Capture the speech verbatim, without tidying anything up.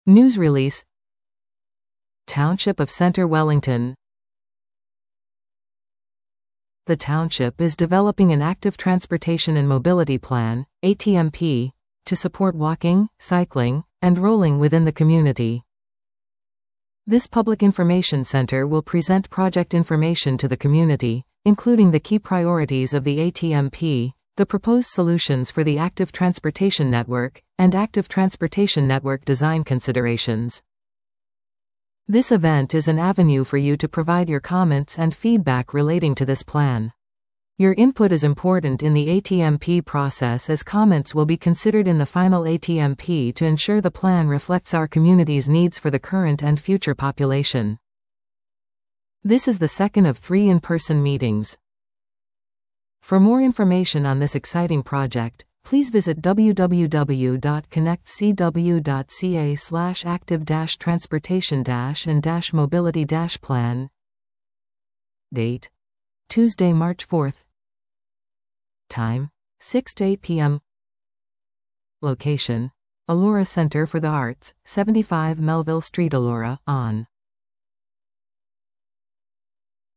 News release. Township of Center Wellington. The township is developing an active transportation and mobility plan, A T M P, to support walking, cycling, and rolling within the community. This public information center will present project information to the community, including the key priorities of the A T M P, the proposed solutions for the active transportation network, and active transportation network design considerations. This event is an avenue for you to provide your comments and feedback relating to this plan. Your input is important in the A T M P process, as comments will be considered in the final A T M P to ensure the plan reflects our community's needs for the current and future population. This is the second of three in-person meetings. For more information on this exciting project, please visit w w w dot connect c w dot c a slash active dash transportation dash and dash mobility dash plan. Date: Tuesday, March fourth. Time: six to eight p m Location: Elora Center for the Arts, seventy-five Melville Street, Elora, on